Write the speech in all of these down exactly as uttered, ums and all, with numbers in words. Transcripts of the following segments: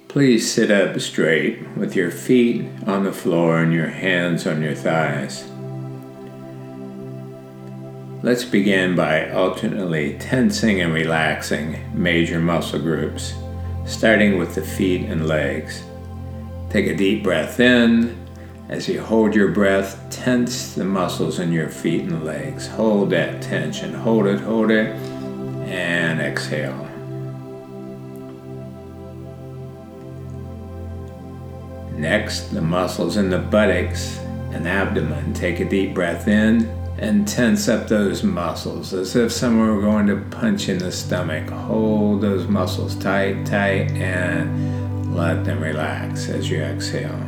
Please sit up straight with your feet on the floor and your hands on your thighs. Let's begin by alternately tensing and relaxing major muscle groups, starting with the feet and legs. Take a deep breath in. As you hold your breath, tense the muscles in your feet and legs. Hold that tension. Hold it, hold it, and exhale. Next, the muscles in the buttocks and abdomen. Take a deep breath in and tense up those muscles as if someone were going to punch in the stomach. Hold those muscles tight, tight, and let them relax as you exhale.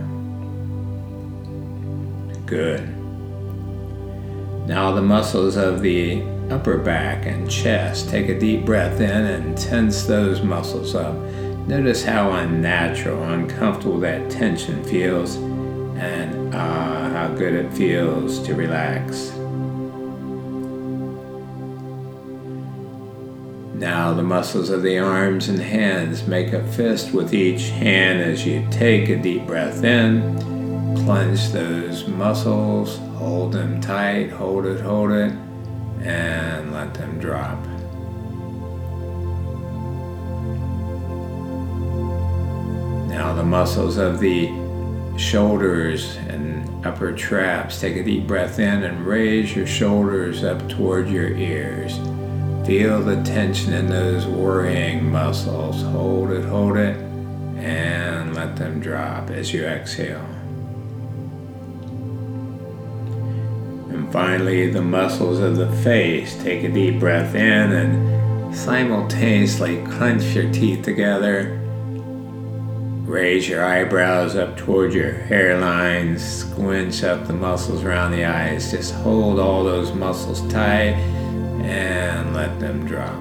Good. Now the muscles of the upper back and chest. Take a deep breath in and tense those muscles up. Notice how unnatural, uncomfortable that tension feels, and ah, how good it feels to relax. Now the muscles of the arms and hands. Make a fist with each hand as you take a deep breath in. Clench those muscles, hold them tight, hold it, hold it, and let them drop. Now the muscles of the shoulders and upper traps. Take a deep breath in and raise your shoulders up toward your ears. Feel the tension in those worrying muscles. Hold it, hold it, and let them drop as you exhale. And finally, the muscles of the face. Take a deep breath in and simultaneously clench your teeth together. Raise your eyebrows up toward your hairline. Squinch up the muscles around the eyes. Just hold all those muscles tight and let them drop.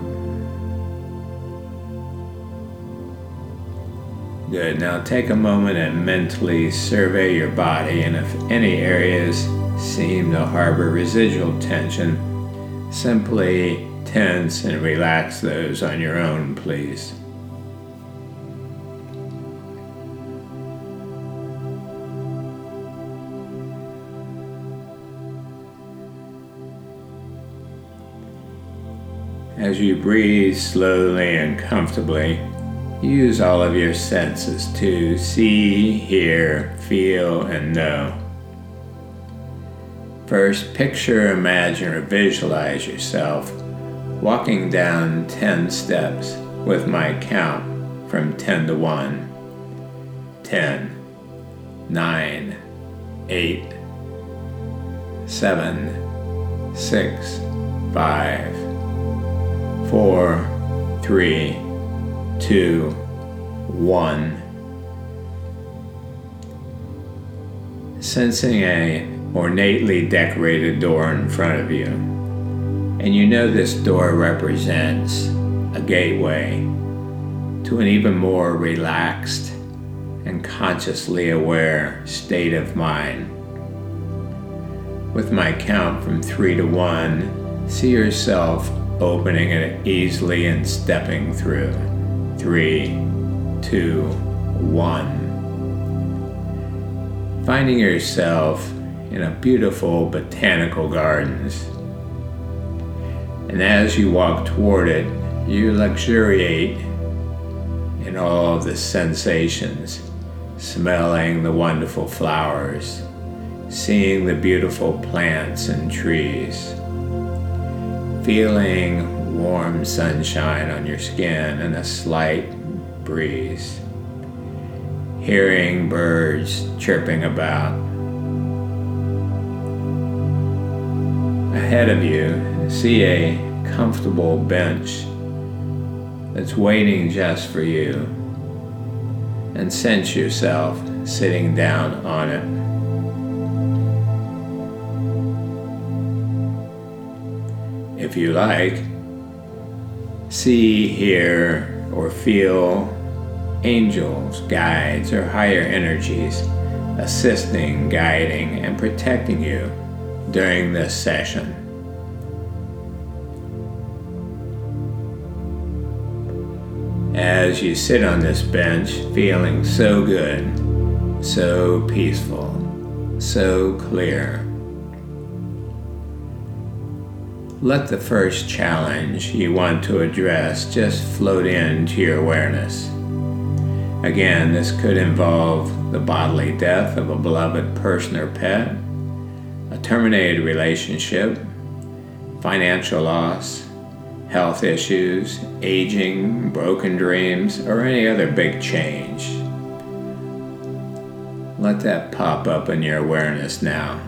Good. Now take a moment and mentally survey your body, and if any areas seem to harbor residual tension, simply tense and relax those on your own, please. As you breathe slowly and comfortably, use all of your senses to see, hear, feel, and know. First, picture, imagine, or visualize yourself walking down ten steps with my count from ten to one. ten, nine, eight, seven, six, five, four, three, two, one. Sensing a ornately decorated door in front of you, and you know this door represents a gateway to an even more relaxed and consciously aware state of mind. With my count from three to one, see yourself opening it easily and stepping through. Three, two, one. Finding yourself in a beautiful botanical gardens. And as you walk toward it, you luxuriate in all of the sensations, smelling the wonderful flowers, seeing the beautiful plants and trees, feeling warm sunshine on your skin and a slight breeze, hearing birds chirping about. Ahead of you, see a comfortable bench that's waiting just for you, and sense yourself sitting down on it. If you like, see, hear, or feel angels, guides, or higher energies assisting, guiding, and protecting you during this session. as you sit on this bench feeling so good, so peaceful, so clear. Let the first challenge you want to address just float into your awareness. Again, this could involve the bodily death of a beloved person or pet, a terminated relationship, financial loss, health issues, aging, broken dreams, or any other big change. Let that pop up in your awareness now.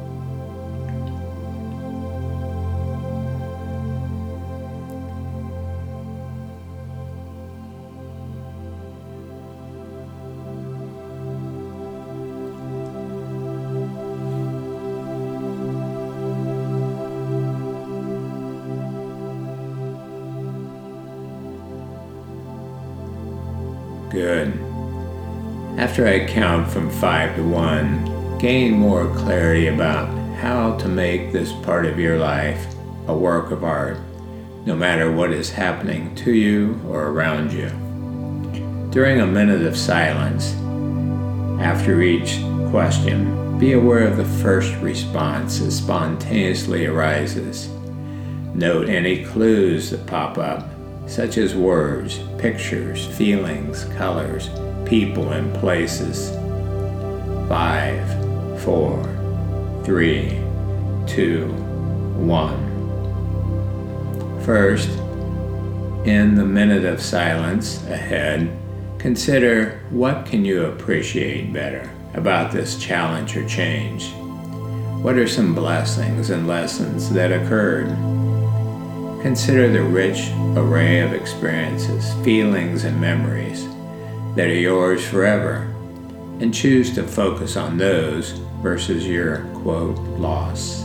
Good. After I count from five to one, gain more clarity about how to make this part of your life a work of art, no matter what is happening to you or around you. During a minute of silence, after each question, be aware of the first response that spontaneously arises. Note any clues that pop up, such as words, pictures, feelings, colors, people, and places. Five, four, three, two, one. First, in the minute of silence ahead, consider what can you appreciate better about this challenge or change. What are some blessings and lessons that occurred? Consider the rich array of experiences, feelings, and memories that are yours forever, and choose to focus on those versus your, quote, loss.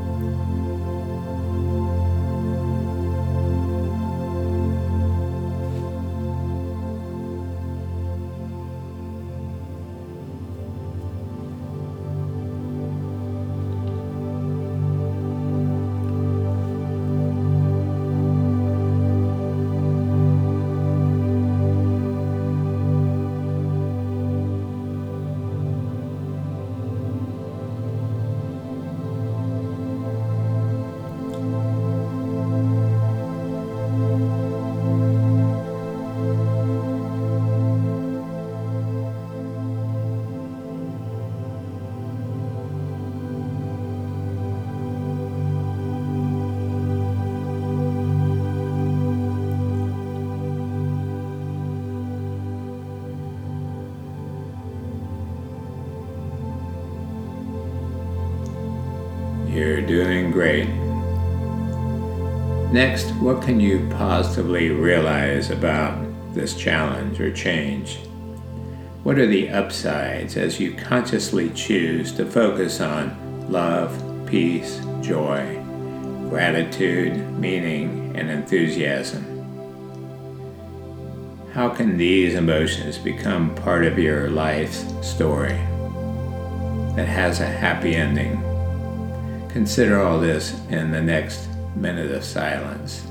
You're doing great. Next, what can you positively realize about this challenge or change? What are the upsides as you consciously choose to focus on love, peace, joy, gratitude, meaning, and enthusiasm? How can these emotions become part of your life's story that has a happy ending? Consider all this in the next minute of silence.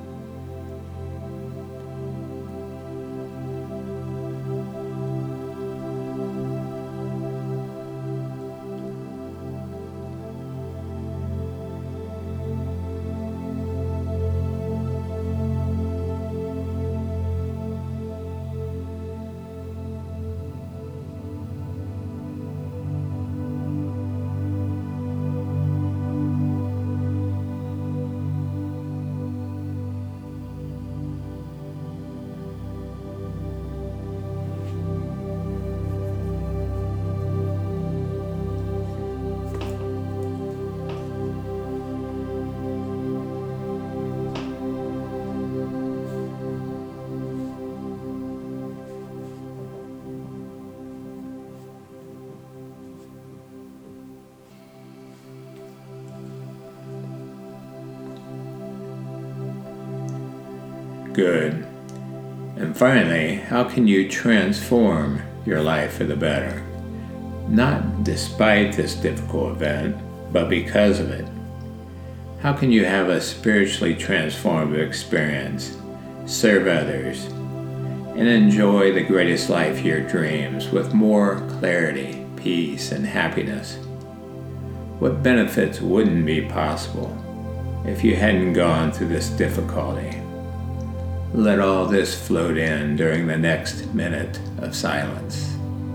Good. And finally, how can you transform your life for the better? Not despite this difficult event, but because of it. How can you have a spiritually transformative experience, serve others, and enjoy the greatest life of your dreams with more clarity, peace, and happiness. What benefits wouldn't be possible if you hadn't gone through this difficulty? Let all this float in during the next minute of silence.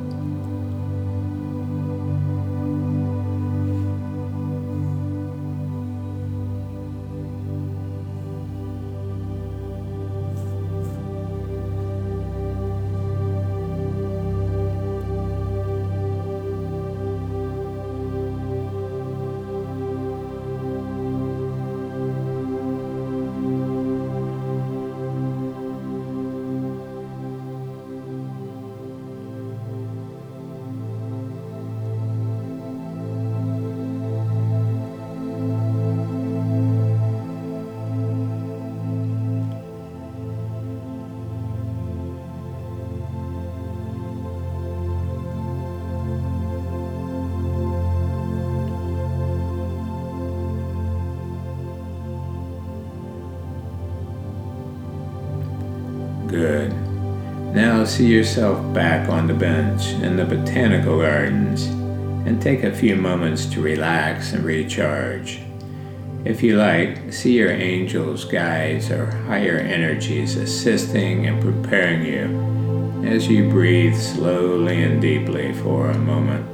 Good. Now see yourself back on the bench in the botanical gardens and take a few moments to relax and recharge. If you like, see your angels, guides, or higher energies assisting and preparing you as you breathe slowly and deeply for a moment.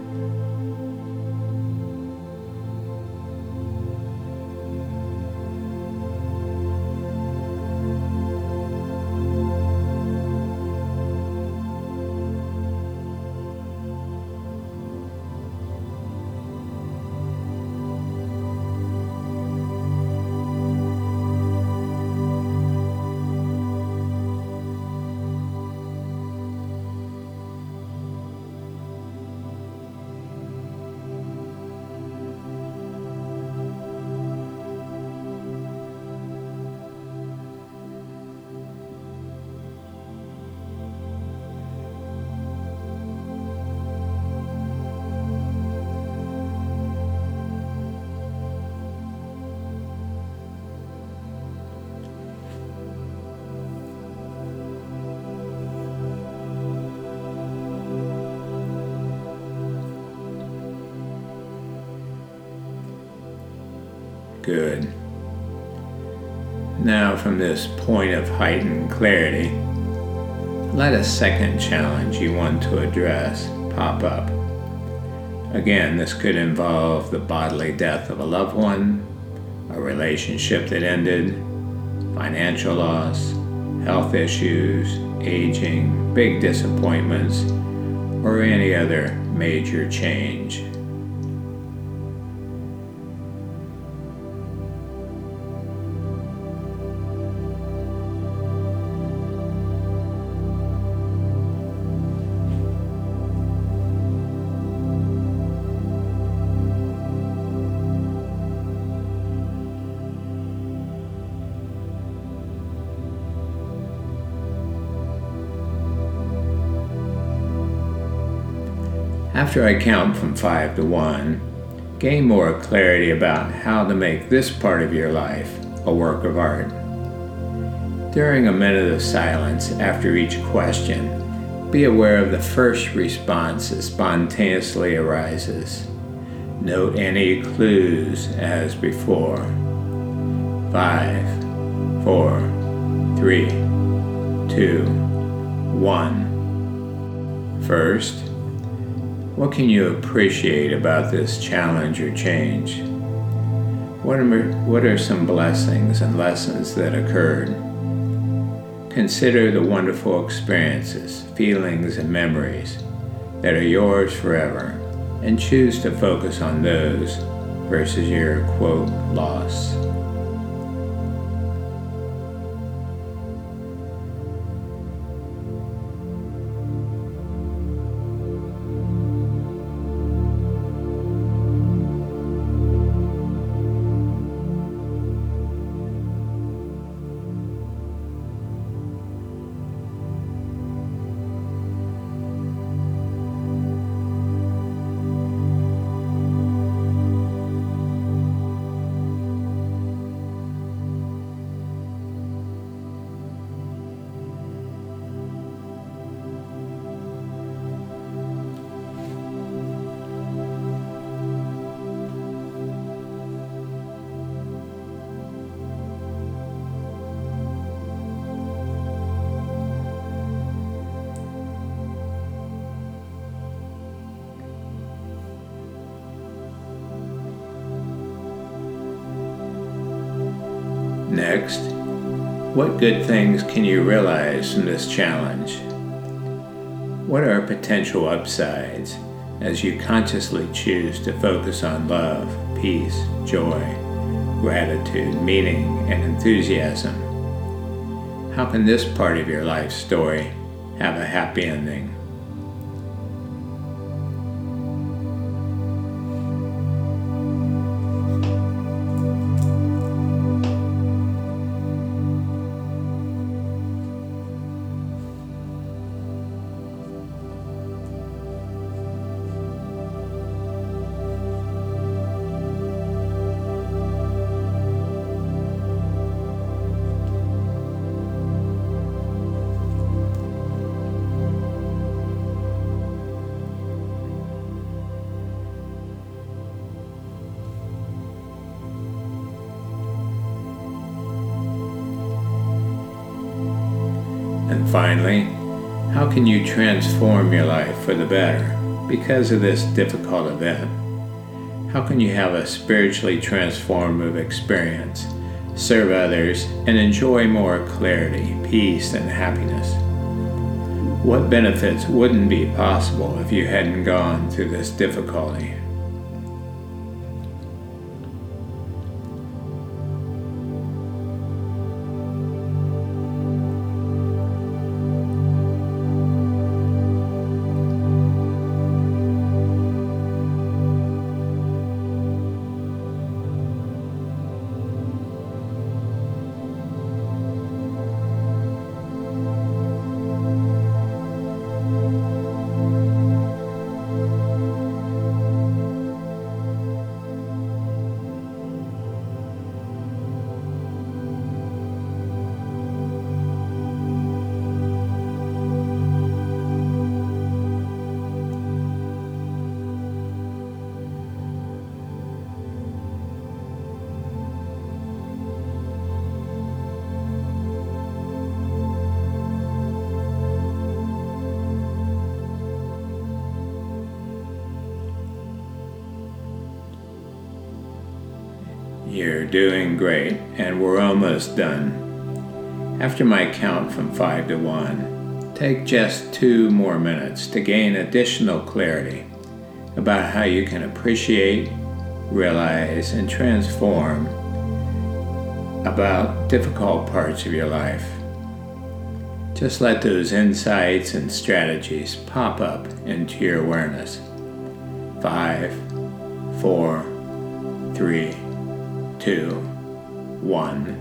Good. Now from this point of heightened clarity, let a second challenge you want to address pop up. Again, this could involve the bodily death of a loved one, a relationship that ended, financial loss, health issues, aging, big disappointments, or any other major change. After I count from five to one, gain more clarity about how to make this part of your life a work of art. During a minute of silence after each question, be aware of the first response that spontaneously arises. Note any clues as before. Five, four, three, two, one. First, what can you appreciate about this challenge or change? What are, what are some blessings and lessons that occurred? Consider the wonderful experiences, feelings, and memories that are yours forever, and choose to focus on those versus your, quote, loss. Next, what good things can you realize from this challenge? What are potential upsides as you consciously choose to focus on love, peace, joy, gratitude, meaning, and enthusiasm? How can this part of your life story have a happy ending? And finally, how can you transform your life for the better because of this difficult event? How can you have a spiritually transformative experience, serve others, and enjoy more clarity, peace, and happiness? What benefits wouldn't be possible if you hadn't gone through this difficulty? You're doing great, and we're almost done. After my count from five to one, take just two more minutes to gain additional clarity about how you can appreciate, realize, and transform about difficult parts of your life. Just let those insights and strategies pop up into your awareness. Five, four, three, two, one.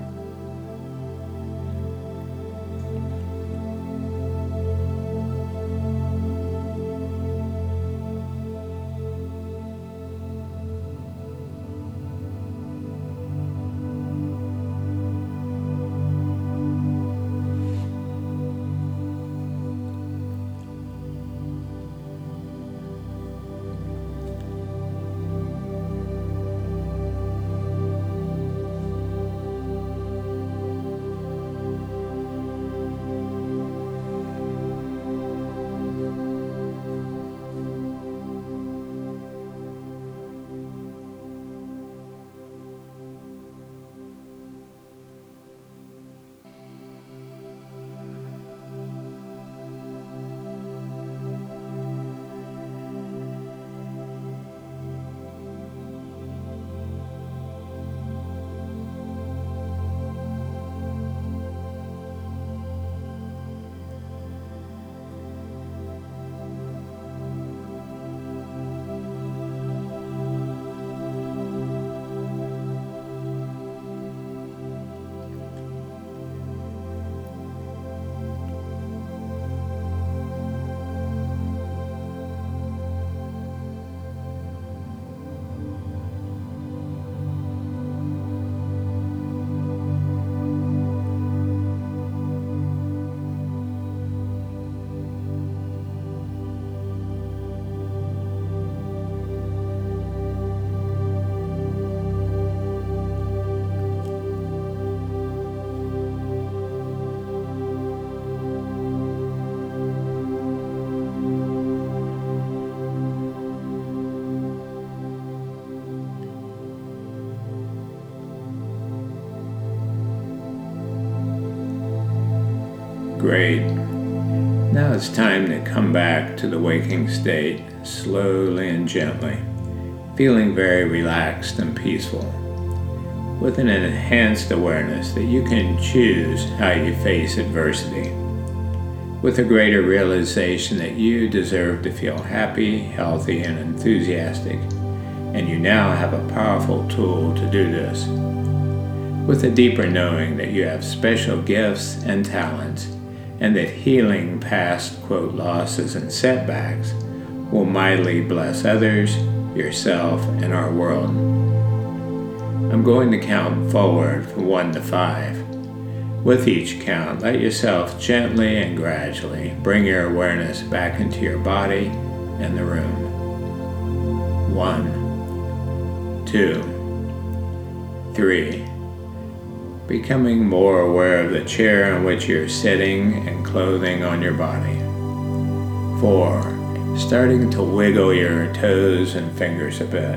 Great. Now it's time to come back to the waking state, slowly and gently, feeling very relaxed and peaceful, with an enhanced awareness that you can choose how you face adversity, with a greater realization that you deserve to feel happy, healthy, and enthusiastic, and you now have a powerful tool to do this, with a deeper knowing that you have special gifts and talents, and that healing past, quote, losses and setbacks will mightily bless others, yourself, and our world. I'm going to count forward from one to five. With each count, let yourself gently and gradually bring your awareness back into your body and the room. One, two, three. Becoming more aware of the chair on which you're sitting and clothing on your body. Four. Starting to wiggle your toes and fingers a bit.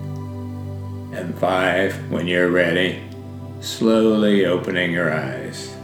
And five, when you're ready, slowly opening your eyes.